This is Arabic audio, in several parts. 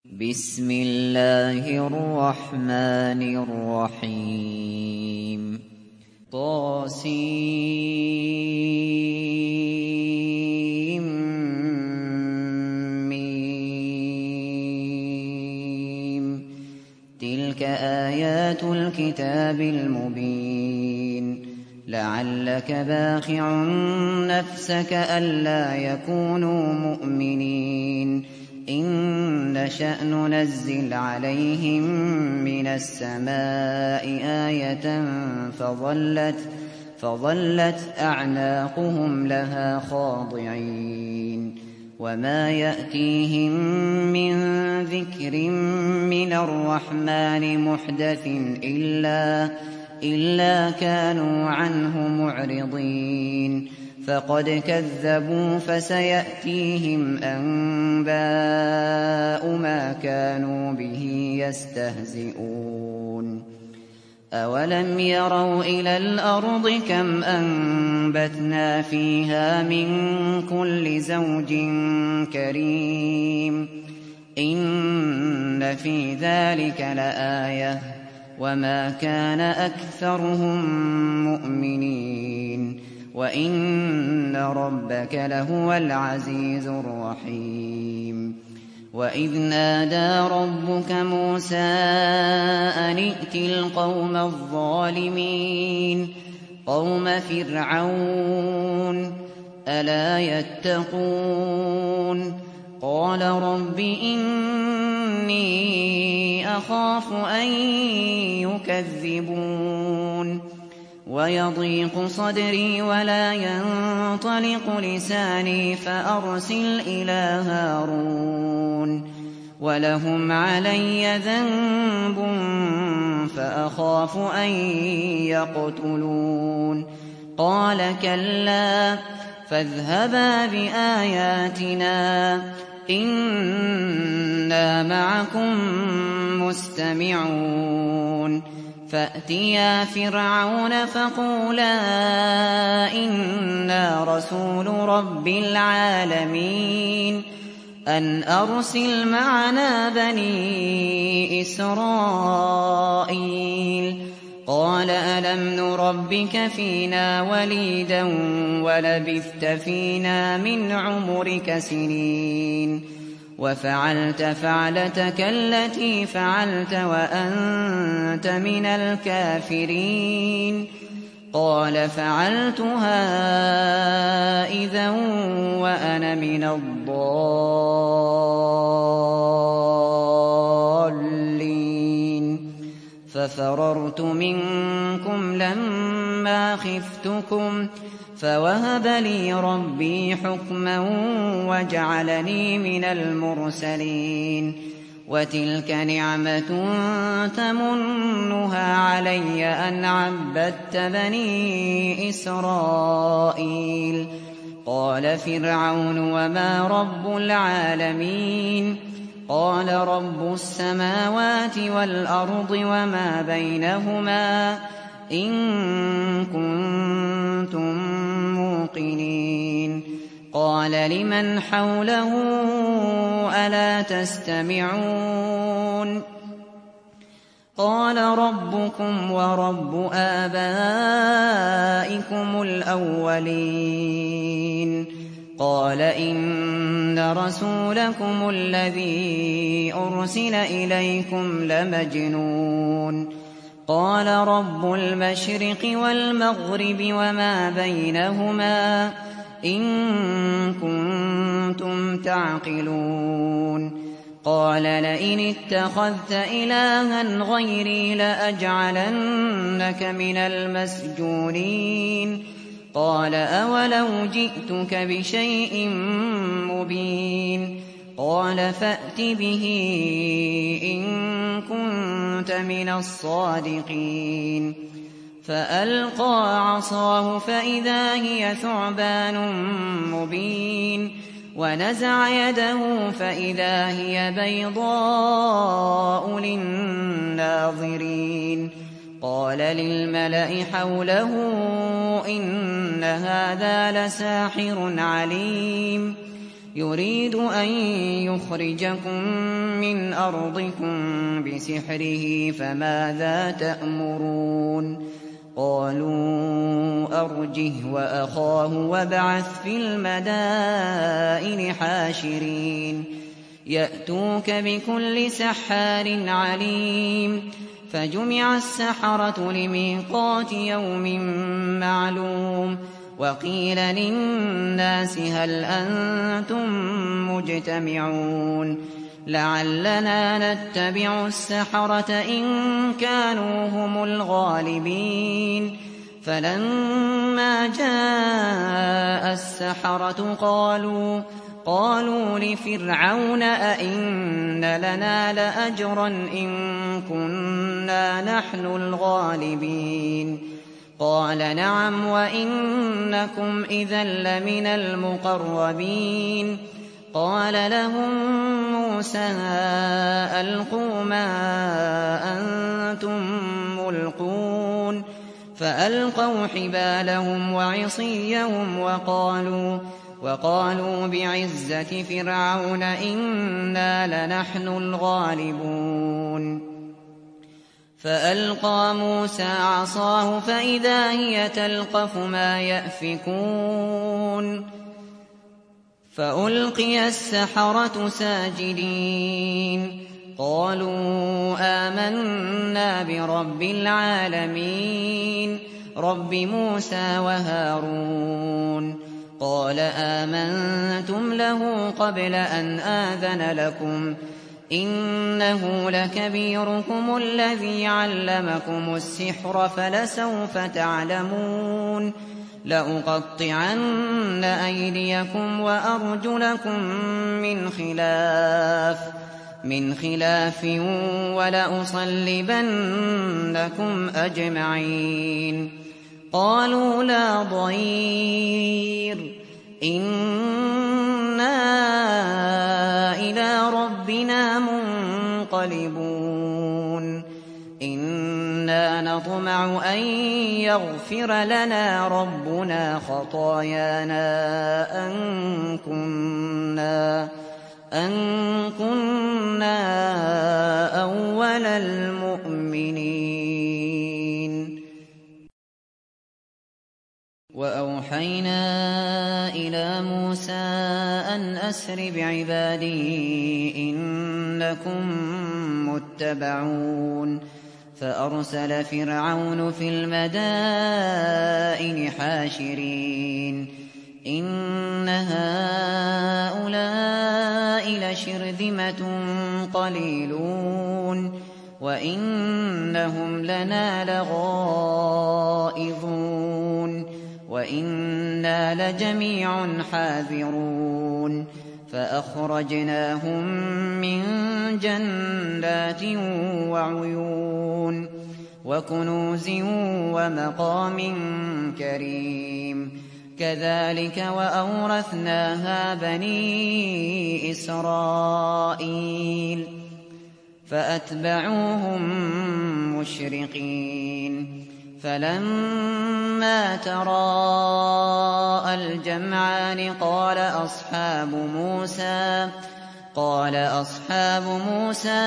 بسم الله الرحمن الرحيم طاسيم تلك آيات الكتاب المبين لعلك باخع نفسك ألا يكونوا مؤمنين إن نشأ ننزل عليهم من السماء آية فظلت أعناقهم لها خاضعين وما يأتيهم من ذكر من الرحمن محدث إلا كانوا عنه معرضين فقد كذبوا فسيأتيهم أنباء ما كانوا به يستهزئون أولم يروا إلى الأرض كم أنبتنا فيها من كل زوج كريم إن في ذلك لآية وما كان أكثرهم مؤمنين وإن ربك لهو العزيز الرحيم وإذ نادى ربك موسى أن ائت القوم الظالمين قوم فرعون ألا يتقون قال رب إني أخاف أن يكذبون ويضيق صدري ولا ينطلق لساني فأرسل إلى هارون ولهم علي ذنب فأخاف أن يقتلون قال كلا فاذهبا بآياتنا إنا معكم مستمعون فأتيا فرعون فقولا إنا رسول رب العالمين أن أرسل معنا بني إسرائيل قال ألم نربك فينا وليدا ولبثت فينا من عمرك سنين وفعلت فعلتك التي فعلت وأنت من الكافرين قال فعلتها إذا وأنا من الضالين ففررت منكم لما خفتكم فوهب لي ربي حكما وجعلني من المرسلين وتلك نعمة تمنها علي أن عبدت بني إسرائيل قال فرعون وما رب العالمين قال رب السماوات والأرض وما بينهما إن كنتم موقنين قال لمن حوله ألا تستمعون قال ربكم ورب آبائكم الأولين قال إن رسولكم الذي أرسل إليكم لمجنون قال رب المشرق والمغرب وما بينهما إن كنتم تعقلون قال لئن اتخذت إلها غيري لأجعلنك من المسجونين قال أولو جئتك بشيء مبين قال فأت به إن كنت من الصادقين فألقى عصاه فإذا هي ثعبان مبين ونزع يده فإذا هي بيضاء للناظرين قال للملأ حوله إن هذا لساحر عليم يريد أن يخرجكم من أرضكم بسحره فماذا تأمرون قالوا أرجه وأخاه وابعث في المدائن حاشرين يأتوك بكل سحار عليم فجمع السحرة لميقات يوم معلوم وقيل للناس هل أنتم مجتمعون لعلنا نتبع السحرة إن كانوا هم الغالبين فلما جاء السحرة قالوا لفرعون أئن لنا لأجرا إن كنا نحن الغالبين قال نعم وإنكم إذا لمن المقربين قال لهم موسى ألقوا ما أنتم ملقون فألقوا حبالهم وعصيهم وقالوا بعزة فرعون إنا لنحن الغالبون فألقى موسى عصاه فإذا هي تلقف ما يأفكون فألقي السحرة ساجدين قالوا آمنا برب العالمين رب موسى وهارون قال آمنتم له قبل أن آذن لكم إنه لكبيركم الذي علمكم السحر فلسوف تعلمون لأقطعن أيديكم وأرجلكم من خلاف ولأصلبنكم أجمعين قالوا لا ضير إنا إلى ربنا منقلبون إنا نطمع أن يغفر لنا ربنا خطايانا أن كنا أول المؤمنين وأوحينا إلى موسى أن أسر بعبادي إنكم متبعون فأرسل فرعون في المدائن حاشرين إن هؤلاء لشرذمة قليلون وإنهم لنا لغائظون وإنا لجميع حاذرون فأخرجناهم من جنات وعيون وكنوز ومقام كريم كذلك وأورثناها بني إسرائيل فأتبعوهم مشرقين فلما تراءى الجمعان قال أصحاب موسى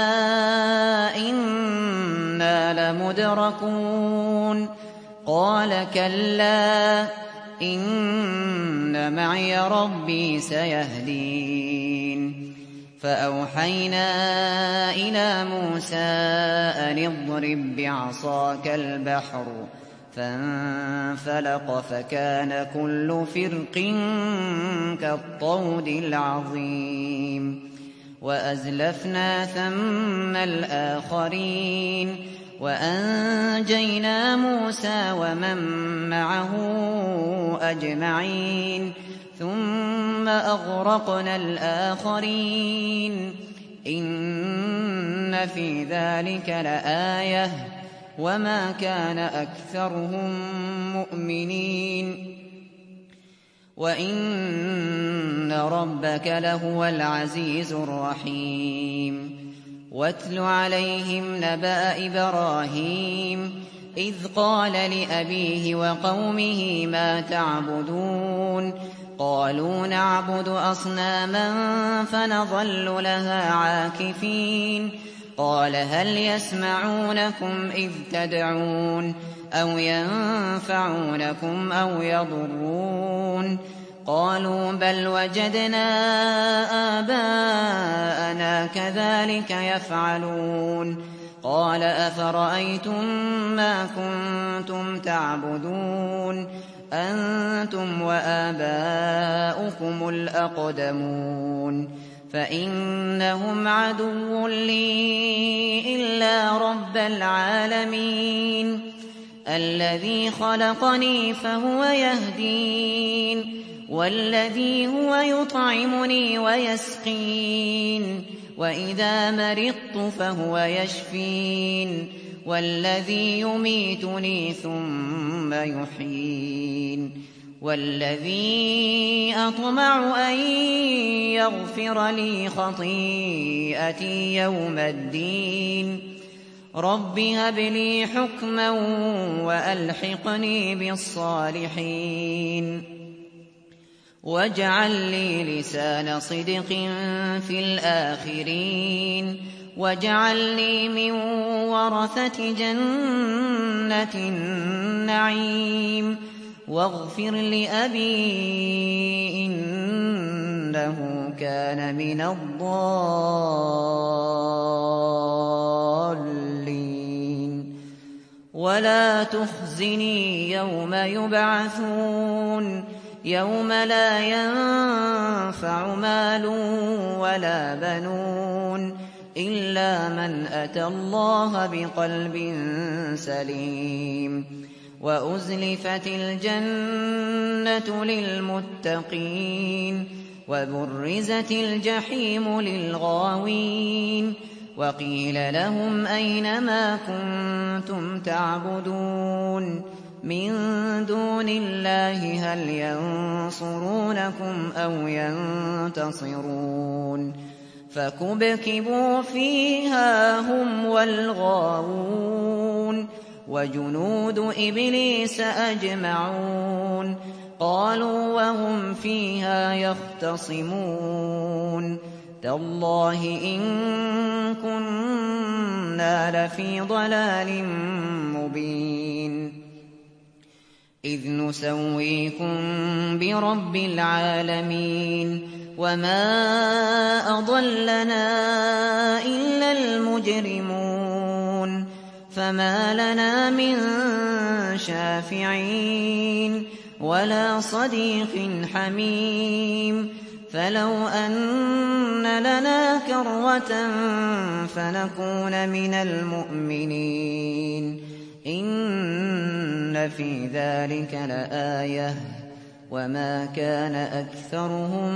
إنا لمدركون قال كلا إن معي ربي سيهدين فأوحينا إلى موسى أن اضرب بعصاك البحر فانفلق فكان كل فرق كالطود العظيم وأزلفنا ثم الآخرين وأنجينا موسى ومن معه أجمعين ثم أغرقنا الآخرين إن في ذلك لآية وما كان أكثرهم مؤمنين وإن ربك لهو العزيز الرحيم واتل عليهم نبأ إبراهيم إذ قال لأبيه وقومه ما تعبدون قالوا نعبد أصناما فنظل لها عاكفين قال هل يسمعونكم إذ تدعون أو ينفعونكم أو يضرون قالوا بل وجدنا آباءنا كذلك يفعلون قال أفرأيتم ما كنتم تعبدون أنتم وآباؤكم الأقدمون فإنهم عدو لي إلا رب العالمين الذي خلقني فهو يهدين والذي هو يطعمني ويسقين وإذا مرضت فهو يشفين والذي يميتني ثم يحيين والذي أطمع أن يغفر لي خطيئتي يوم الدين رب هب لي حكما وألحقني بالصالحين واجعل لي لسان صدق في الآخرين واجعلني من ورثة جنة النعيم واغفر لأبي إنه كان من الضالين ولا تخزني يوم يبعثون يوم لا ينفع مال ولا بنون إلا من أتى الله بقلب سليم وأزلفت الجنة للمتقين وبرزت الجحيم للغاوين وقيل لهم أين ما كنتم تعبدون من دون الله هل ينصرونكم أو ينتصرون فكبكبوا فيها هم والغاوون وجنود إبليس أجمعون قالوا وهم فيها يختصمون تالله إن كنا لفي ضلال مبين إذ نسويكم برب العالمين وما أضلنا إلا المجرمون فما لنا من شافعين ولا صديق حميم فلو أن لنا كرة فنكون من المؤمنين إن في ذلك لآية وما كان أكثرهم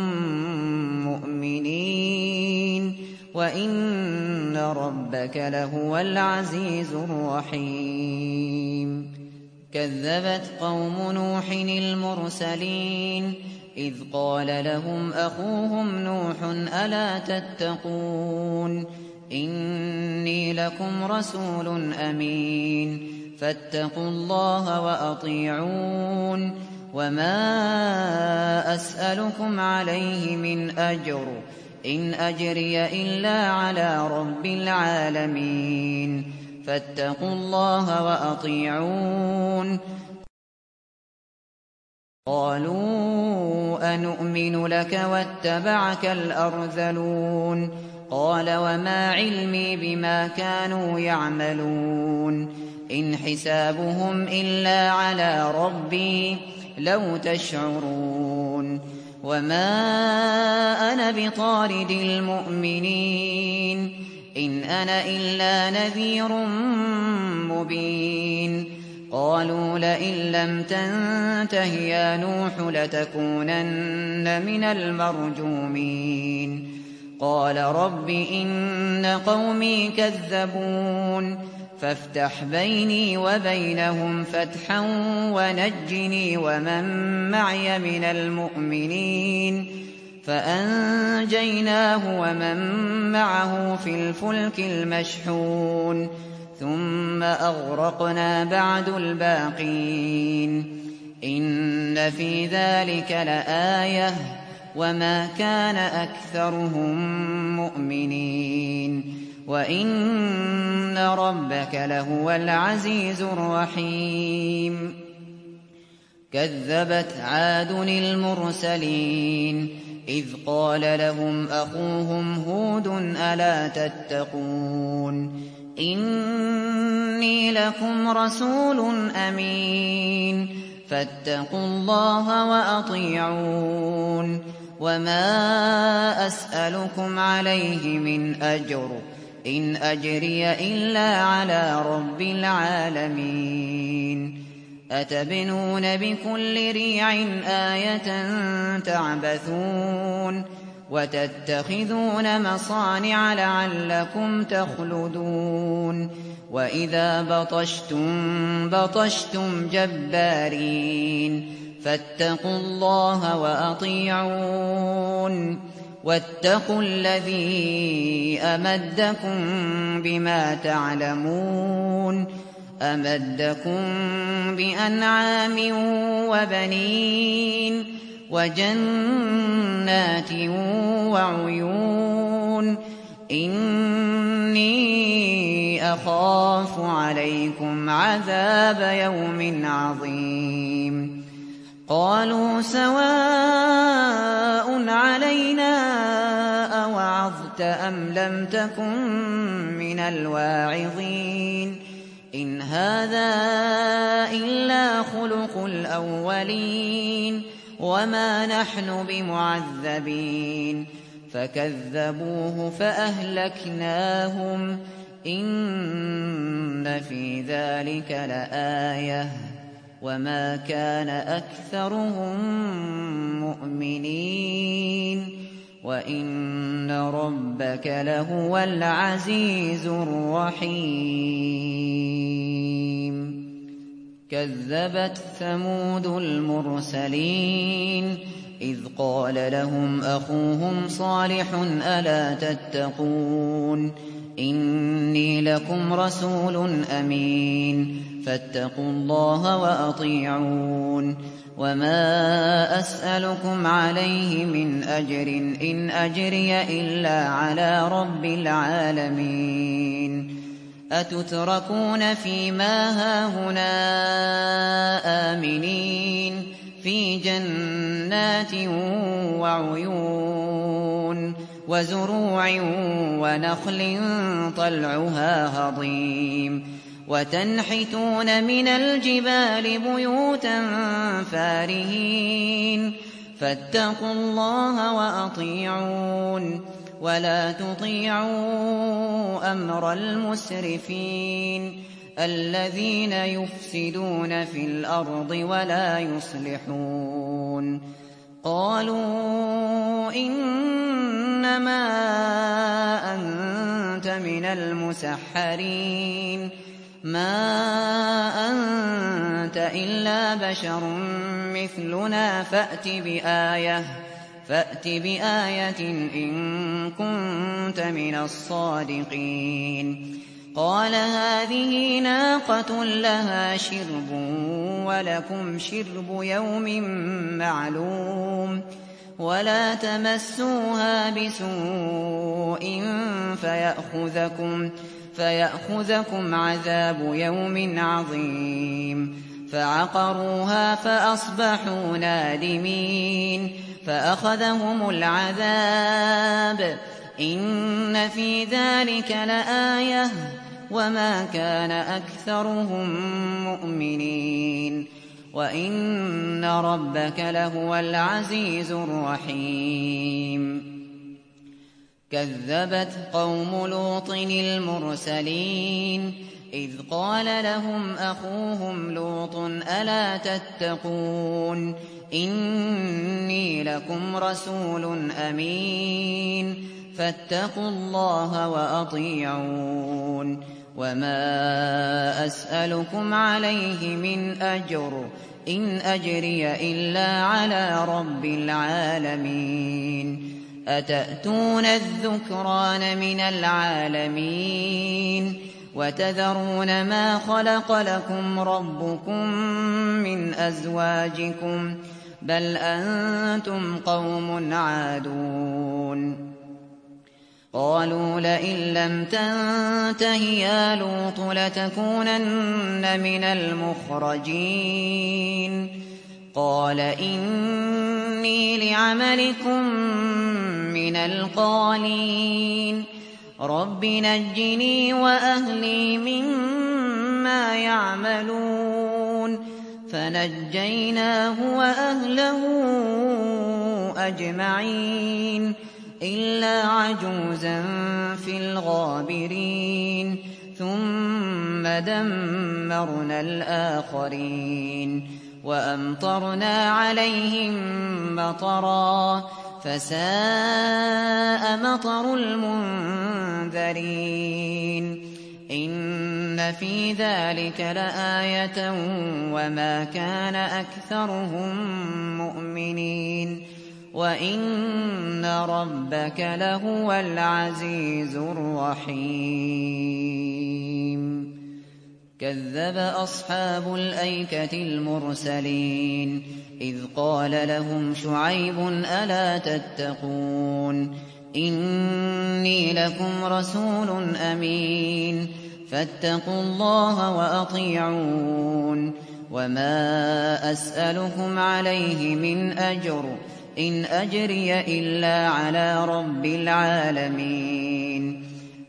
مؤمنين وإن ربك لهو العزيز الرحيم كذبت قوم نوح المرسلين إذ قال لهم أخوهم نوح ألا تتقون إني لكم رسول أمين فاتقوا الله وأطيعون وما أسألكم عليه من أجر إن أجري إلا على رب العالمين فاتقوا الله وأطيعون قالوا أنؤمن لك واتبعك الأرذلون قال وما علمي بما كانوا يعملون إن حسابهم إلا على ربي لو تشعرون وما أنا بطارد المؤمنين إن أنا إلا نذير مبين قالوا لئن لم تنته يا نوح لتكونن من المرجومين قال رب إن قومي كذبون فافتح بيني وبينهم فتحا ونجني ومن معي من المؤمنين فأنجيناه ومن معه في الفلك المشحون ثم أغرقنا بعد الباقين إن في ذلك لآية وما كان أكثرهم مؤمنين وإن ربك لهو العزيز الرحيم كذبت عاد المرسلين إذ قال لهم أخوهم هود ألا تتقون إني لكم رسول أمين فاتقوا الله وأطيعون وما أسألكم عليه من أجر إن أجري إلا على رب العالمين أتبنون بكل ريع آية تعبثون وتتخذون مصانع لعلكم تخلدون وإذا بطشتم جبارين فاتقوا الله وأطيعون واتقوا الذي أمدكم بما تعلمون أمدكم بأنعام وبنين وجنات وعيون إني أخاف عليكم عذاب يوم عظيم قالوا سواء علينا أوعظت أم لم تكن من الواعظين إن هذا إلا خلق الأولين وما نحن بمعذبين فكذبوه فأهلكناهم إن في ذلك لآية وما كان أكثرهم مؤمنين وإن ربك لهو العزيز الرحيم كذبت ثمود المرسلين إذ قال لهم أخوهم صالح ألا تتقون إني لكم رسول أمين فاتقوا الله وأطيعون وما أسألكم عليه من أجر إن أجري إلا على رب العالمين أتتركون فيما هاهنا آمنين في جنات وعيون وزروع ونخل طلعها هضيم وتنحتون من الجبال بيوتا فارهين فاتقوا الله وأطيعون ولا تطيعوا أمر المسرفين الذين يفسدون في الأرض ولا يصلحون قالوا إنما أنت من المسحرين ما أنت إلا بشر مثلنا فأت بآية إن كنت من الصادقين قال هذه ناقة لها شرب ولكم شرب يوم معلوم ولا تمسوها بسوء فيأخذكم عذاب يوم عظيم فعقروها فأصبحوا نادمين فأخذهم العذاب إن في ذلك لآية وما كان أكثرهم مؤمنين وإن ربك لهو العزيز الرحيم كذبت قوم لوط المرسلين إذ قال لهم أخوهم لوط ألا تتقون إني لكم رسول أمين فاتقوا الله وأطيعون وما أسألكم عليه من أجر إن أجري إلا على رب العالمين أتأتون الذكران من العالمين وتذرون ما خلق لكم ربكم من أزواجكم بل أنتم قوم عادون قالوا لئن لم تنته يا لوط لتكونن من المخرجين قال إني لعملكم من القالين رب نجني وأهلي مما يعملون فنجيناه وأهله أجمعين إلا عجوزا في الغابرين ثم دمرنا الآخرين وأمطرنا عليهم مطرا فساء مطر المنذرين إن في ذلك لآية وما كان أكثرهم مؤمنين وإن ربك لهو العزيز الرحيم كذب أصحاب الأيكة المرسلين إذ قال لهم شعيب ألا تتقون إني لكم رسول أمين فاتقوا الله وأطيعون وما أسألكم عليه من أجر إن أجري إلا على رب العالمين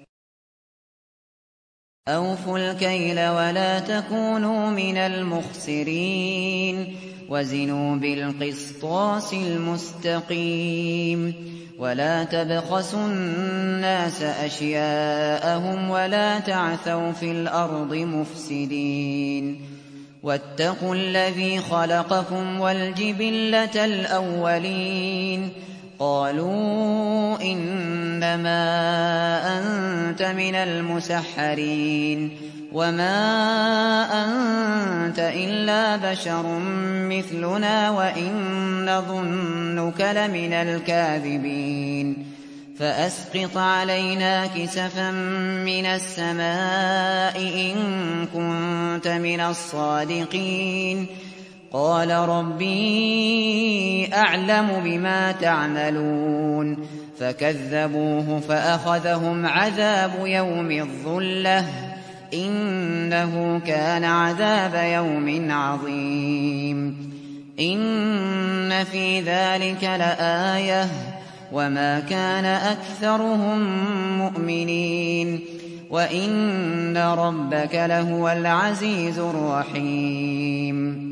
أوفوا الكيل ولا تكونوا من المخسرين وزنوا بالقسطاس المستقيم ولا تبخسوا الناس أشياءهم ولا تعثوا في الأرض مفسدين واتقوا الذي خلقكم والجبلة الأولين قالوا إنما أنت من المسحرين وما أنت إلا بشر مثلنا وإن نظنك لمن الكاذبين فأسقط علينا كسفا من السماء إن كنت من الصادقين قال ربي أعلم بما تعملون فكذبوه فأخذهم عذاب يوم الظلة إنه كان عذاب يوم عظيم إن في ذلك لآية وما كان أكثرهم مؤمنين وإن ربك لهو العزيز الرحيم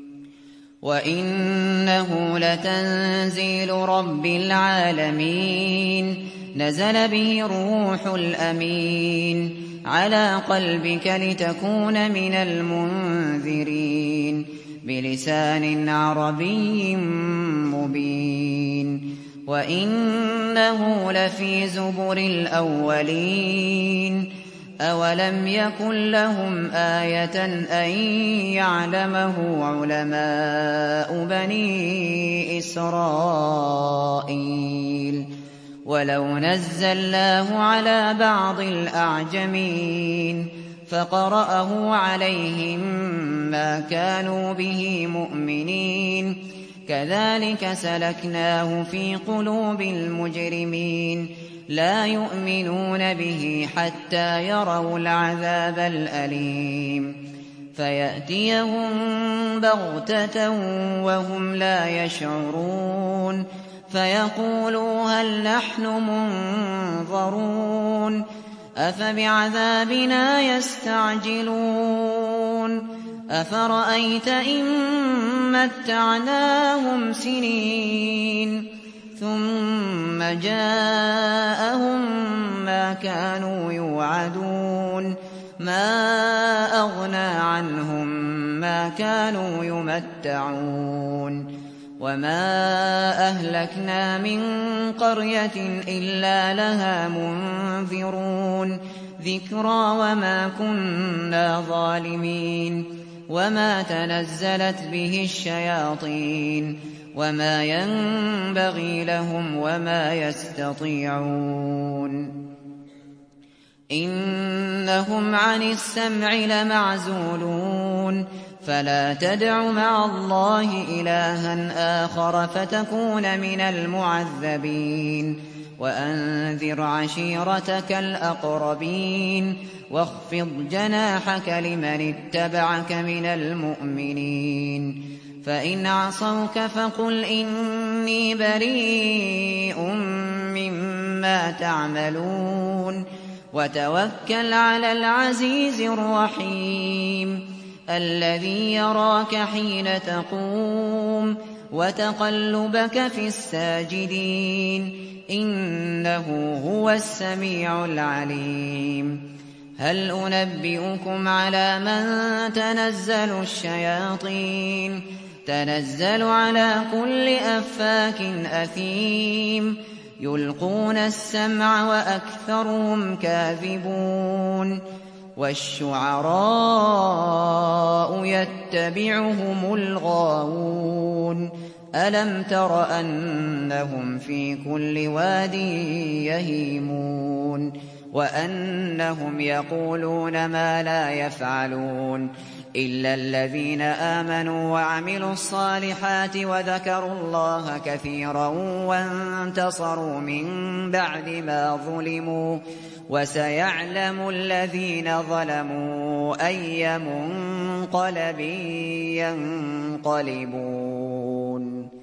وإنه لتنزيل رب العالمين نزل به الروح الأمين على قلبك لتكون من المنذرين بلسان عربي مبين وإنه لفي زبر الأولين أولم يكن لهم آية أن يعلمه علماء بني إسرائيل ولو نزلناه على بعض الأعجمين فقرأه عليهم ما كانوا به مؤمنين كذلك سلكناه في قلوب المجرمين لا يؤمنون به حتى يروا العذاب الأليم فيأتيهم بغتة وهم لا يشعرون فيقولوا هل نحن منظرون أفبعذابنا يستعجلون أفرأيت إن متعناهم سنين ثم جاءهم ما كانوا يوعدون ما أغنى عنهم ما كانوا يمتعون وما أهلكنا من قرية إلا لها منذرون ذكرى وما كنا ظالمين وما تنزلت به الشياطين وما ينبغي لهم وما يستطيعون إن إنهم عن السمع لمعزولون فلا تدع مع الله إلها آخر فتكون من المعذبين وأنذر عشيرتك الأقربين واخفض جناحك لمن اتبعك من المؤمنين فإن عصوك فقل إني بريء مما تعملون وتوكل على العزيز الرحيم الذي يراك حين تقوم وتقلبك في الساجدين إنه هو السميع العليم هل أنبئكم على من تنزل الشياطين تنزل على كل أفاك أثيم يلقون السمع وأكثرهم كاذبون والشعراء يتبعهم الغاوون ألم تر أنهم في كل واد يهيمون وأنهم يقولون ما لا يفعلون إلا الذين آمنوا وعملوا الصالحات وذكروا الله كثيرا وانتصروا من بعد ما ظلموا وسيعلم الذين ظلموا أي منقلب ينقلبون